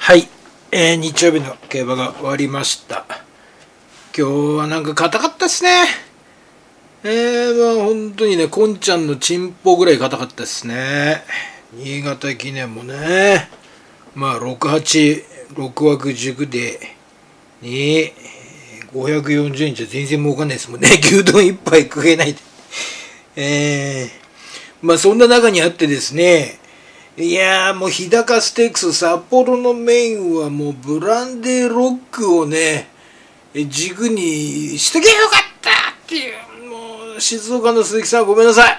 はい、日曜日の競馬が終わりました。今日はなんか硬かったですね。本当にね、こんちゃんのチンポぐらい硬かったですね。新潟記念もね、6、8、6枠軸で、に、540円じゃ全然儲かんないですもんね。牛丼一杯食えないで。そんな中にあってですね、いやーもう日高ステークス札幌のメインはもうブランデーロックをね軸にしとけばよかったっていう、もう静岡の鈴木さんごめんなさ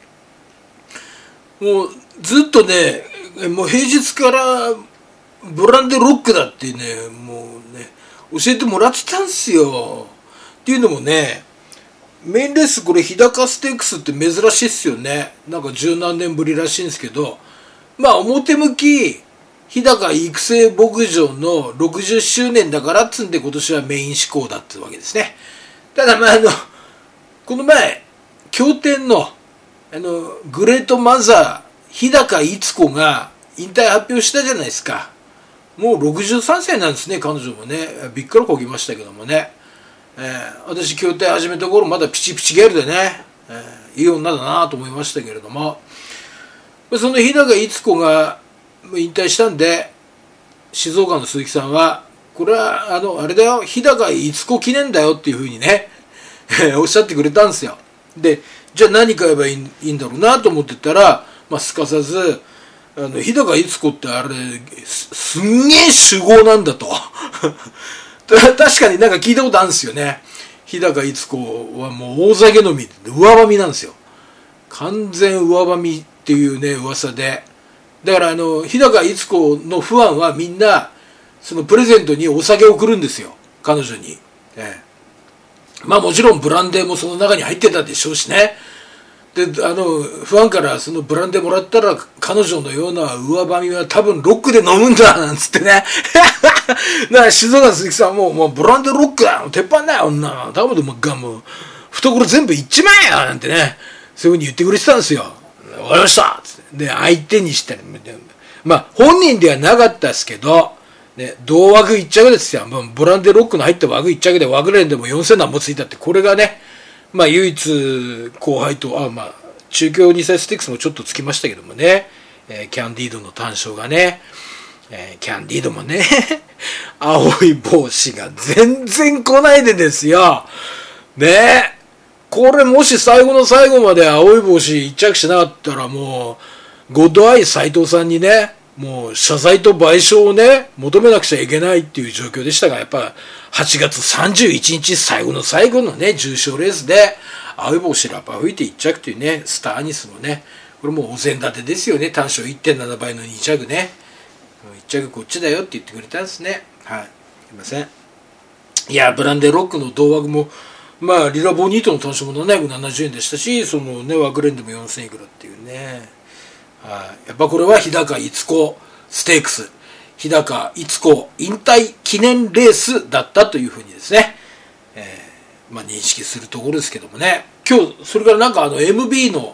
い。もうずっとね、もう平日からブランデーロックだってね、もうね教えてもらってたんすよ。っていうのもね、メインレースこれ日高ステークスって珍しいっすよね。なんか十何年ぶりらしいんですけど、表向き日高育成牧場の60周年だからっつんで今年はメイン志向だってわけですね。ただこの前京典のグレートマザー日高逸子が引退発表したじゃないですか。もう63歳なんですね、彼女もね。びっくりこぎましたけどもね。私京典始めた頃まだピチピチギャルでね、いい女だなと思いましたけれども、その日高逸子が引退したんで、静岡の鈴木さんはこれはあれだよ、日高逸子記念だよっていうふうにねおっしゃってくれたんですよ。で、じゃあ何買えばいいんだろうなと思ってたら、すかさず日高逸子ってあれ すんげえ酒豪なんだと確かになんか聞いたことあるんですよね。日高逸子はもう大酒飲みで上ばみなんですよ。完全上ばみっていうね噂で、だから日高逸子のファンはみんなそのプレゼントにお酒を送るんですよ、彼女に。もちろんブランデーもその中に入ってたでしょうしね。でファンからそのブランデーもらったら、彼女のような上ばみは多分ロックで飲むんだなんつってねだから静岡鈴木さんもうブランデーロックだよ、鉄板だよ女、多分もう懐全部いっちまえよなんてね、そういう風に言ってくれてたんですよ。わかりましたで相手にしたら、本人ではなかったですけどね、同枠一着ですよ。ブランデーロックの入った枠一着で枠連でも4000何もついたって、これがね、唯一後輩と中京2歳ステークスもちょっとつきましたけどもね、キャンディードの単勝がね、キャンディードもね青い帽子が全然来ないでですよね。これもし最後の最後まで青い帽子一着しなかったら、もうゴッドアイ斉藤さんにね、もう謝罪と賠償をね求めなくちゃいけないっていう状況でしたが、やっぱ8月31日最後の最後のね重賞レースで青い帽子ラッパ吹いて1着というね、スターアニスのね、これもうお膳立てですよね。単勝 1.7 倍の2着ね、1着こっちだよって言ってくれたんですね。はい、すいません。いや、ブランデーロックの同枠もリラボニートの単勝も770円でしたし、そのね枠連でも4000いくらっていうね。やっぱこれは日高逸子ステークス、日高逸子引退記念レースだったというふうにですね、認識するところですけどもね。今日それからMB の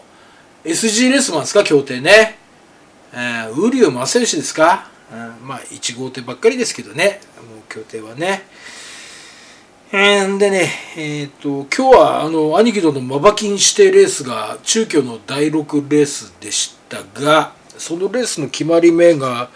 SG レースマンですか、協定ね、瓜生正義ですか、1号艇ばっかりですけどね、もう協定はね。でね、今日は兄貴とのマバキン指定レースが中京の第6レースでしたが、そのレースの決まり目が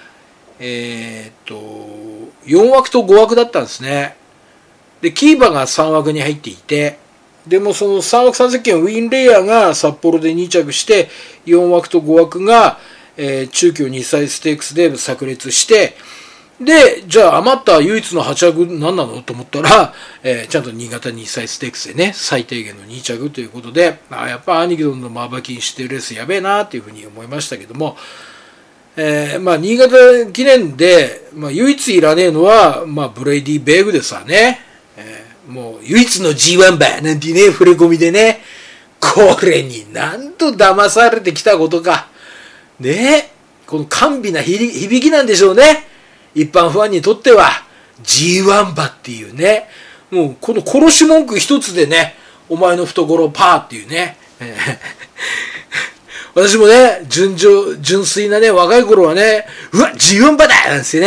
4枠と5枠だったんですね。でキーバが3枠に入っていて、でもその3枠3席のウィンレイヤーが札幌で2着して、4枠と5枠が、中京2歳ステークスで炸裂して、でじゃあ余った唯一の8着何なのと思ったら、ちゃんと新潟2歳ステークスでね最低限の2着ということで、やっぱ兄貴とのマバキンしてレースやべえなっていうふうに思いましたけども、新潟記念で、唯一いらねえのは、ブレイディ・ベーグでさね、もう唯一の G1 馬なんてね触れ込みでね、これになんと騙されてきたことかね。この甘美な響きなんでしょうね、一般ファンにとっては。 G1 馬っていうね、もうこの殺し文句一つでね、お前の懐パーっていうね私もね純粋なね若い頃はね、うわ G1 馬だなんてね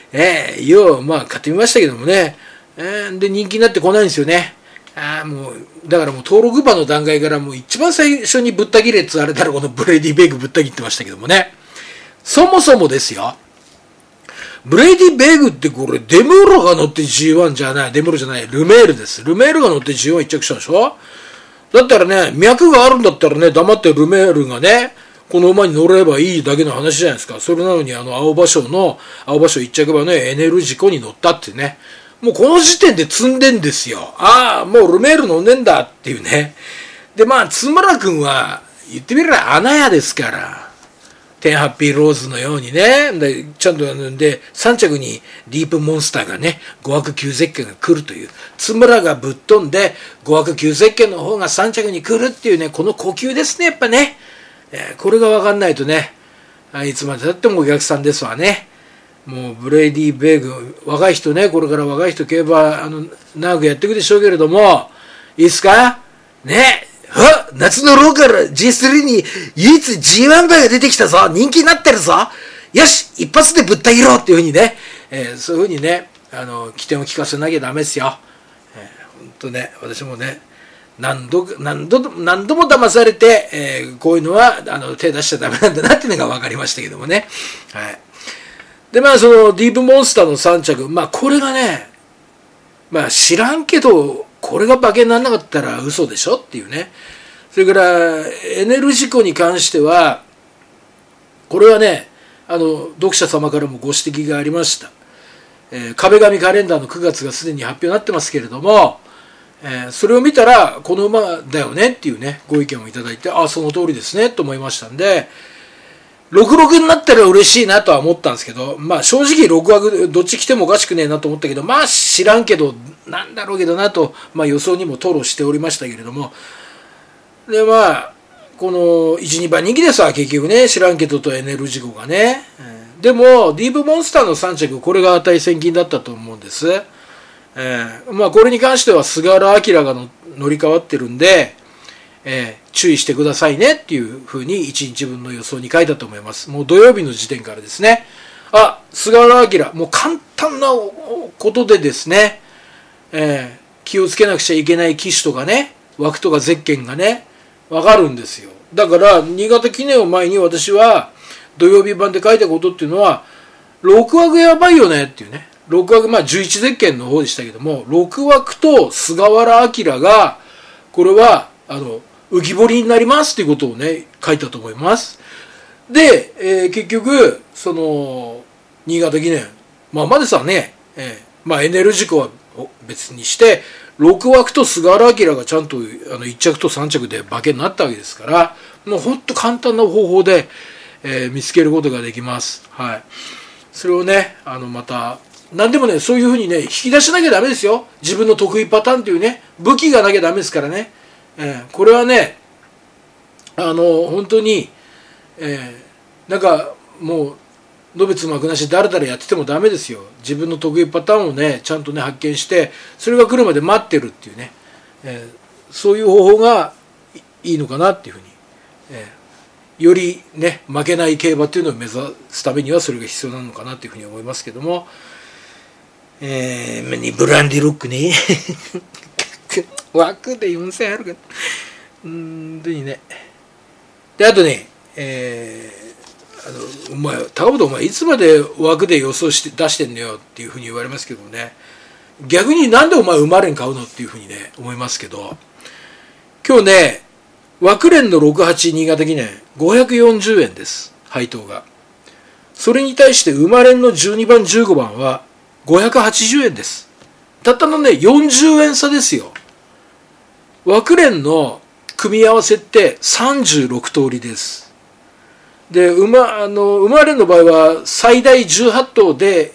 まあ買ってみましたけどもね、で人気になってこないんですよね。もうだからもう登録馬の段階からもう一番最初にぶった切れってあれだろ、このブレイディ・ベグぶった切ってましたけどもね。そもそもですよ、ブレイディ・ベグってこれデムーロが乗って G1 じゃない、デムーロじゃない、ルメールです。ルメールが乗って G1 一着したんでしょ。だったらね、脈があるんだったらね、黙ってルメールがね、この馬に乗ればいいだけの話じゃないですか。それなのに青葉賞一着馬のエネルジコに乗ったってね。もうこの時点で積んでんですよ。もうルメール乗んねんだっていうね。で、まあ、津村くんは、言ってみれば穴屋ですから。テンハッピーローズのようにね。で、ちゃんとで、3着にディープモンスターがね、5枠9ゼッケンが来るという。津村がぶっ飛んで、5枠9ゼッケンの方が3着に来るっていうね、この呼吸ですね、やっぱね。これが分かんないとね、いつまでたってもお客さんですわね。もうブレイディ・ベグ、若い人ね、これから若い人競馬長くやっていくでしょうけれども、いいですかね。夏のローカル G3 に唯一 G1 馬が出てきたぞ、人気になってるぞ、よし一発でぶった切ろうっていうふうにね、そういうふうにね、起点を聞かせなきゃダメですよ。本当ね、私もね、何度も騙されて、こういうのは手出しちゃダメなんだなっていうのが分かりましたけどもね。はい。で、まあそのディープモンスターの3着、まあこれがね、まあ知らんけど、これが馬券にならなかったら嘘でしょっていうね。それからエネルジコに関しては、これはね、読者様からもご指摘がありました。壁紙カレンダーの9月がすでに発表になってますけれども、それを見たらこの馬だよねっていうね、ご意見をいただいて、その通りですねと思いましたんで、66になったら嬉しいなとは思ったんですけど、まあ正直6枠どっち来てもおかしくねえなと思ったけど、まあ知らんけどなんだろうけどなと、まあ予想にも吐露しておりましたけれども、でまあこの 1,2 番人気ですわ結局ね、知らんけどとエネルジコがね、でもディープモンスターの3着、これが値千金だったと思うんです。まあこれに関しては菅原明が乗り換わってるんで、注意してくださいねっていうふうに1日分の予想に書いたと思います。もう土曜日の時点からですね。菅原明、もう簡単なことでですね、気をつけなくちゃいけない騎手とかね、枠とかゼッケンがね、わかるんですよ。だから新潟記念を前に私は土曜日版で書いたことっていうのは、6枠やばいよねっていうね。6枠、まあ11ゼッケンの方でしたけども、6枠と菅原明が、これは、浮き彫りになりますっていうことをね、書いたと思います。で、結局、新潟記念、までさね、まあエネルジコは別にして、6枠と菅原明がちゃんと1着と3着で馬券になったわけですから、もうほんと簡単な方法で、見つけることができます。はい。それをね、また、何でもね、そういうふうにね、引き出しなきゃダメですよ。自分の得意パターンっていうね、武器がなきゃダメですからね。これはね、本当に、なんかもうのべつ幕なしだらだらやっててもダメですよ。自分の得意パターンをねちゃんとね発見して、それが来るまで待ってるっていうね、そういう方法がいいのかなっていうふうに、よりね負けない競馬っていうのを目指すためにはそれが必要なのかなっていうふうに思いますけども、ブランディロックね枠で4000あるかでね。であとね、お前高本お前いつまで枠で予想して出してんのよっていうふうに言われますけどもね、逆になんでお前馬連買うのっていうふうにね思いますけど、今日ね枠連の68新潟記念540円です、配当が。それに対して馬連の12番15番は580円です。たったのね40円差ですよ。枠連の組み合わせって36通りです。で、馬連の場合は最大18頭で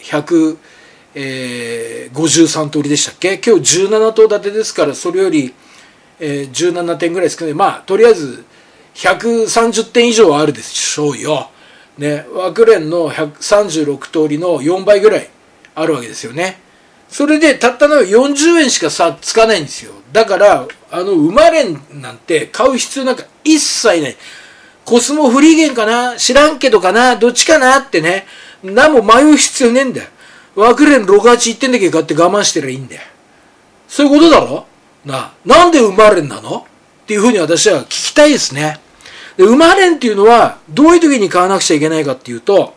153通りでしたっけ。今日17頭立てですから、それより、17点ぐらい少ない。まあ、とりあえず130点以上はあるでしょうよ。ね、枠連の136通りの4倍ぐらいあるわけですよね。それでたったの40円しか差つかないんですよ。だから馬連なんて買う必要なんか一切ない。コスモフリーゲンかな知らんけどかなどっちかなってね、何も迷う必要ねえんだよ。 ワクレン6、8、1点だけ買って我慢してりゃいいんだよ。そういうことだろなんでウマレンなのっていうふうに私は聞きたいですね。で、ウマレンっていうのは、どういう時に買わなくちゃいけないかっていうと、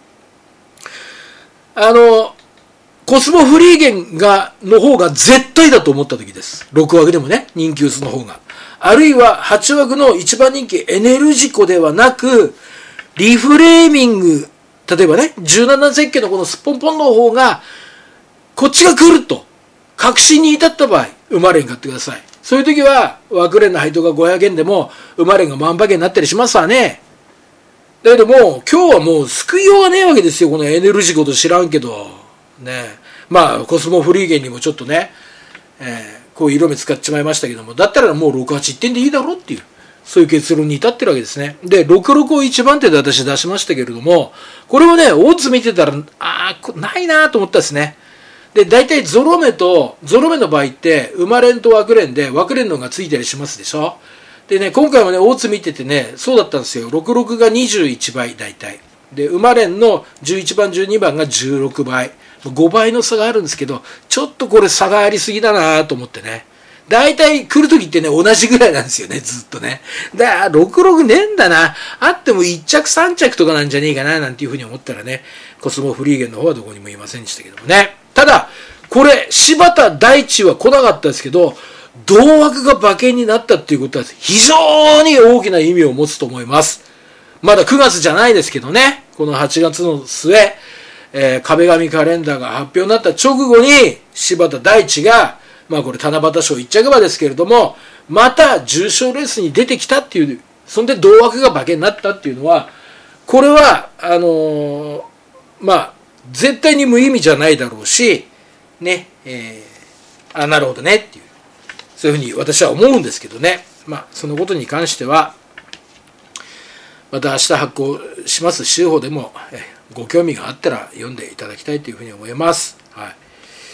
コスモフリーゲンの方が絶対だと思った時です。6枠でもね、人気薄の方が。あるいは8枠の一番人気エネルジコではなく、リフレーミング、例えばね、17ゼッケンのこのスッポンポンの方が、こっちが来ると、確信に至った場合、ウマレン買ってください。そういう時は、ワクレンの配当が500円でも、ウマレンが万馬券になったりしますわね。だけども、今日はもう救いようがねえわけですよ、このエネルジコと知らんけど。ね。まあ、コスモフリーゲンにもちょっとね、こう色目使っちまいましたけども、だったらもう6、8、1点でいいだろうっていう、そういう結論に至ってるわけですね。で、66を1番手で私出しましたけれども、これをね、オッズ見てたら、ないなと思ったですね。で、大体ゾロ目の場合って、ウマレンとワクレンで、ワクレンのがついたりしますでしょ。でね、今回もね、オッズ見ててね、そうだったんですよ。66が21倍、大体。で、ウマレンの11番、12番が16倍。5倍の差があるんですけど、ちょっとこれ差がありすぎだなと思ってね。大体来るときってね、同じぐらいなんですよね、ずっとね。だから、66ねえんだな。あっても1着3着とかなんじゃねえかな、なんていうふうに思ったらね、コスモフリーゲンの方はどこにもいませんでしたけどもね。ただ、これ、柴田大地は来なかったですけど、同枠が馬券になったっていうことは非常に大きな意味を持つと思います。まだ9月じゃないですけどね、この8月の末、壁紙カレンダーが発表になった直後に、柴田大地が、まあこれ七夕賞1着馬ですけれども、また重賞レースに出てきたっていう、そんで同枠が馬券になったっていうのは、これは、まあ、絶対に無意味じゃないだろうし、ね、なるほどねっていう、そういうふうに私は思うんですけどね。まあ、そのことに関しては、また明日発行します週報でも、ご興味があったら読んでいただきたいというふうに思います。はい。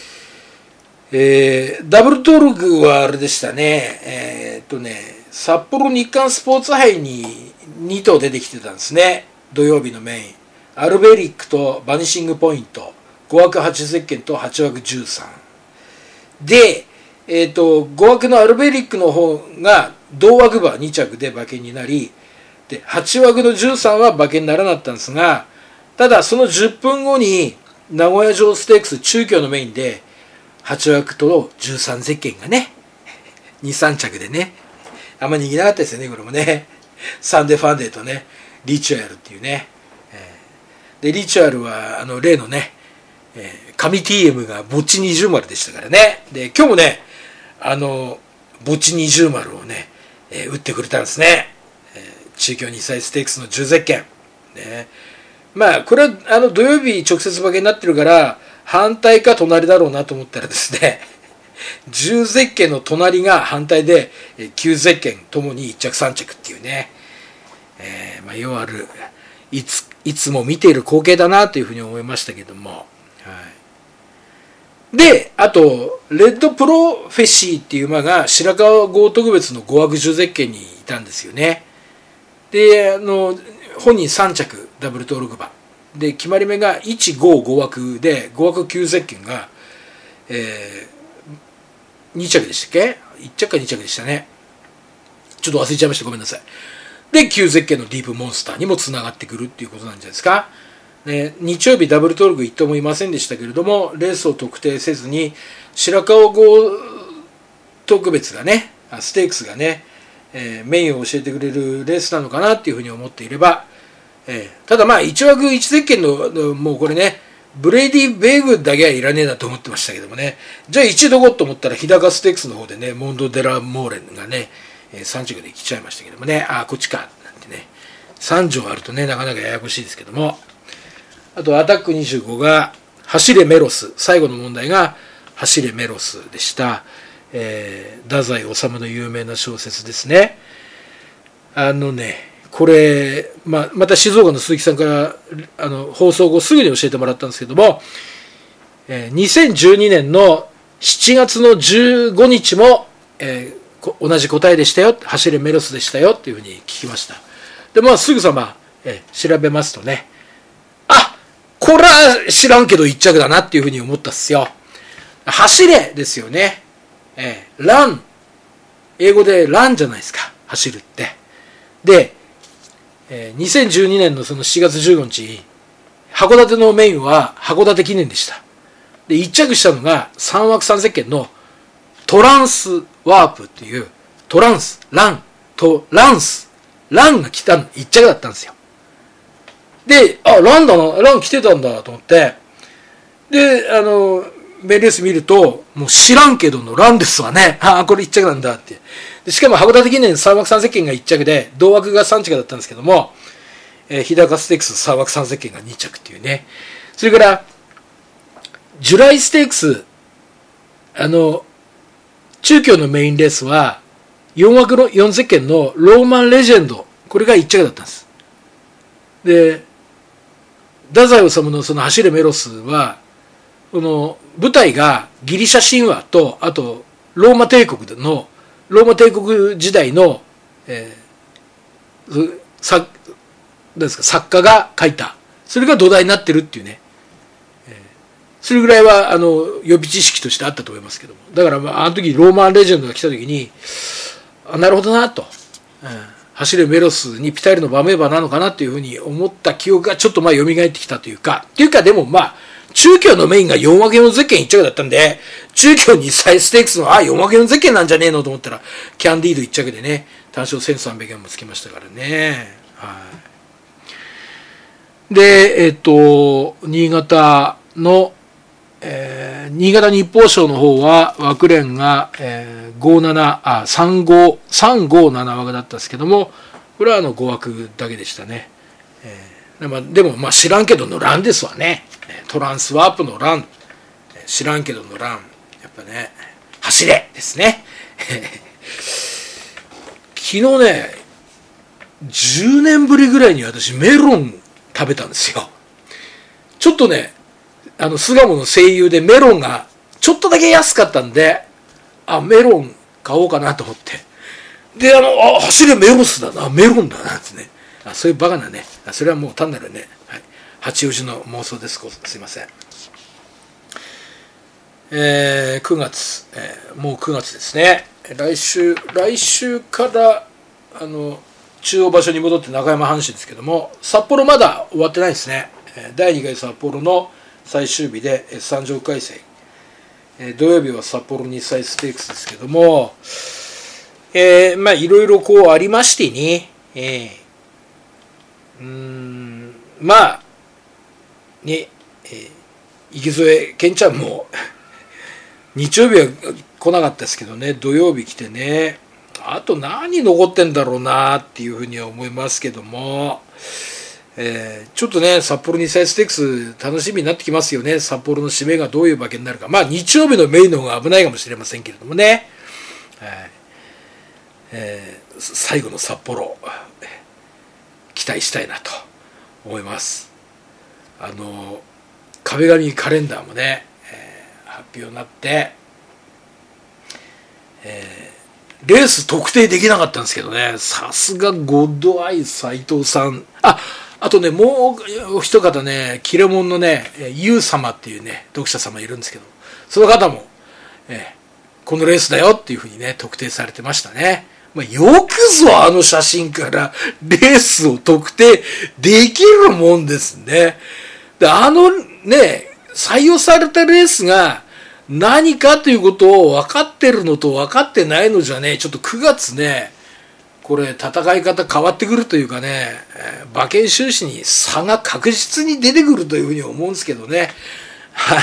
ダブル登録はあれでしたね。札幌日刊スポーツ杯に2頭出てきてたんですね。土曜日のメイン。アルベリックとバニシングポイント。5枠8ゼッケンと8枠13。で、5枠のアルベリックの方が同枠馬2着で馬券になり、で、8枠の13は馬券にならなかったんですが、ただその10分後に名古屋城ステークス中京のメインで8枠と13ゼッケンがね、2、3着でね、あんま逃げなかったですよね、これもね。サンデーファンデーとね、リチュアルっていうね。で、リチュアルは、例のね、神 TM がぼっち20丸でしたからね。で、今日もね、ぼっち20丸をね、打ってくれたんですね。中京2歳ステークスの10ゼッケン。ね。まあ、これは、土曜日直接馬券になってるから、反対か隣だろうなと思ったらですね、10ゼッケンの隣が反対で、9ゼッケンともに1着3着っていうね、まあ、要ある、いつも見ている光景だなというふうに思いましたけども。はい、で、あと、レッドプロフェシーっていう馬が白川郷特別の5枠10ゼッケンにいたんですよね。で、本人3着ダブル登録馬。で、決まり目が1、5、5枠で、5枠9ゼッケンが、2着でしたっけ ?1 着か2着でしたね。ちょっと忘れちゃいました。ごめんなさい。で、9ゼッケンのディープモンスターにもつながってくるっていうことなんじゃないですか。ね、日曜日ダブル登録1頭もいませんでしたけれども、レースを特定せずに、白川郷特別がね、ステークスがね、メインを教えてくれるレースなのかなっていうふうに思っていれば、ただまあ1枠1ゼッケンのもうこれね、ブレイディ・ベーグだけはいらねえなと思ってましたけどもね、じゃあ1どこと思ったら日高ステークスの方でね、モンド・デラ・モーレンがね、3着で来ちゃいましたけどもね、こっちかなんてね、3条あるとね、なかなかややこしいですけども、あとアタック25が走れメロス、最後の問題が走れメロスでした。太宰治の有名な小説ですね。これ、また静岡の鈴木さんから放送後すぐに教えてもらったんですけども、2012年の7月の15日も、同じ答えでしたよ、走れメロスでしたよっていうふうに聞きました。で、すぐさま、調べますとね、 これは知らんけど1着だなっていうふうに思ったっすよ。走れですよね。ラン。英語でランじゃないですか。走るって。で、2012年のその7月15日、函館のメインは函館記念でした。で、1着したのが3枠3ゼッケンのトランスワープっていう、トランス、ラン、ランが来た1着だったんですよ。で、ランだな、ラン来てたんだと思って、で、メインレース見ると、もう知らんけどのランですわね。これ1着なんだって。でしかも函館記念3枠3ゼッケンが1着で、同枠が3着だったんですけども、日高ステークス3枠3ゼッケンが2着っていうね。それから、ジュライステークス、中京のメインレースは、4枠の4ゼッケンのローマンレジェンド、これが1着だったんです。で、太宰治のその走れメロスは、この舞台がギリシャ神話と、あと、ローマ帝国時代の、作家が書いた。それが土台になってるっていうね。それぐらいは、予備知識としてあったと思いますけども。だから、あの時、ローマンレジェンドが来た時に、なるほどなと。走れメロスにピタリのバメーバーなのかなっていうふうに思った記憶がちょっと蘇ってきたというか、でも中京のメインが4分けのゼッケン1着だったんで、中京にサイステークスの、4分けのゼッケンなんじゃねえのと思ったら、キャンディード1着でね、単勝1300円もつきましたからね。はい。で、新潟の、新潟日報賞の方は、枠連が、357枠だったんですけども、これは5枠だけでしたね。でも知らんけどのランですわね。トランスワープのラン。知らんけどのラン。やっぱね、走れですね。昨日ね、10年ぶりぐらいに私メロン食べたんですよ。ちょっとね、巣鴨の声優でメロンがちょっとだけ安かったんで、メロン買おうかなと思って。で、走れメロスだな、メロンだなってね。そういうバカなね。それはもう単なるね、はい、八王子の妄想です。すいません。9月、もう9月ですね。来週から中央場所に戻って中山阪神ですけども、札幌まだ終わってないですね。第2回札幌の最終日で三条開催、土曜日は札幌日産ステークスですけども、いろいろこうありましてね、池添健ちゃんも日曜日は来なかったですけどね、土曜日来てね、あと何残ってんだろうなっていうふうには思いますけども、ちょっとね、札幌日産ステークス楽しみになってきますよね。札幌の締めがどういう馬券になるか。日曜日のメインの方が危ないかもしれませんけれどもね。最後の札幌、期待したいなと思います。壁紙カレンダーもね、発表になって、レース特定できなかったんですけどね、さすがゴッドアイ斉藤さん。あとね、もう一方ね、キレモンのね、ユウ様っていうね、読者様いるんですけど、その方も、このレースだよっていうふうにね、特定されてましたね。よくぞあの写真からレースを特定できるもんですね。で、採用されたレースが何かということを分かってるのと分かってないのじゃね、ちょっと9月ね、これ戦い方変わってくるというかね、馬券収支に差が確実に出てくるというふうに思うんですけどね。はい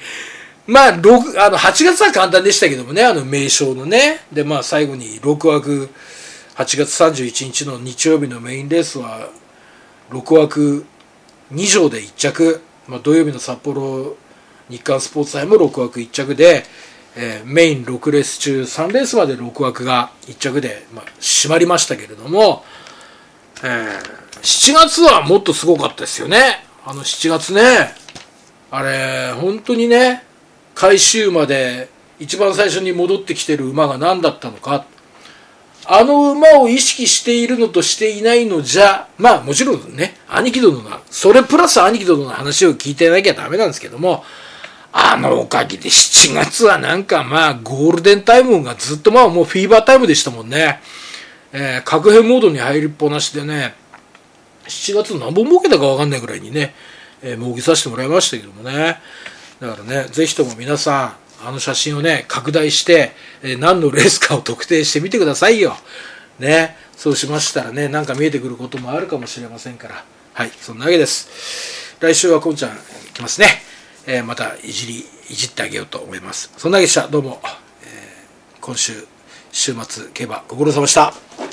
。8月は簡単でしたけどもね、名称のね。で、最後に6枠、8月31日の日曜日のメインレースは、6枠2乗で1着、土曜日の札幌日刊スポーツ杯も6枠1着で、メイン6レース中3レースまで6枠が1着で、締まりましたけれども、7月はもっとすごかったですよね。7月ね、あれ本当にね、回収まで一番最初に戻ってきてる馬が何だったのか、 あの馬を意識しているのとしていないのじゃ、まあもちろんね、兄貴殿が、それプラス兄貴殿の話を聞いてなきゃダメなんですけども、あのおかげで7月はなんかまあゴールデンタイムがずっとまあもうフィーバータイムでしたもんね。確変モードに入りっぱなしでね、7月何本儲けたか分かんないぐらいにね、儲けさせてもらいましたけどもね。だからね、ぜひとも皆さん、あの写真をね、拡大して、何のレースかを特定してみてくださいよ。ね。そうしましたらね、なんか見えてくることもあるかもしれませんから。はい、そんなわけです。来週はこんちゃん来ますね。またいじってあげようと思います。そんなわけでした。どうも、今週、週末競馬ご苦労様でした。